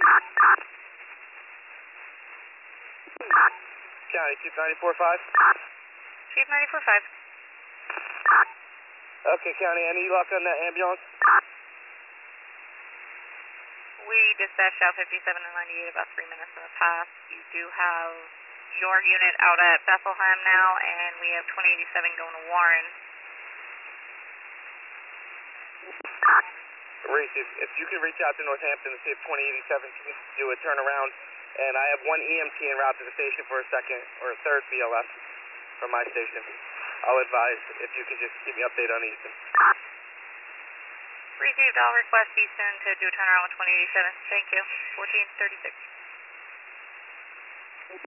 County, Chief 94.5. Chief 94.5. Okay, County, any luck on that ambulance? We dispatched out 57 and 98 about 3 minutes in the past. You do have your unit out at Bethlehem now, and we have 2087 going to Warren. Reese, if you can reach out to Northampton to see if 2087 can do a turnaround, and I have one EMT en route to the station for a second or a third BLS from my station. I'll advise if you can just keep me updated on Easton. Received all requests Easton to do a turnaround with 2087. Thank you. 1436.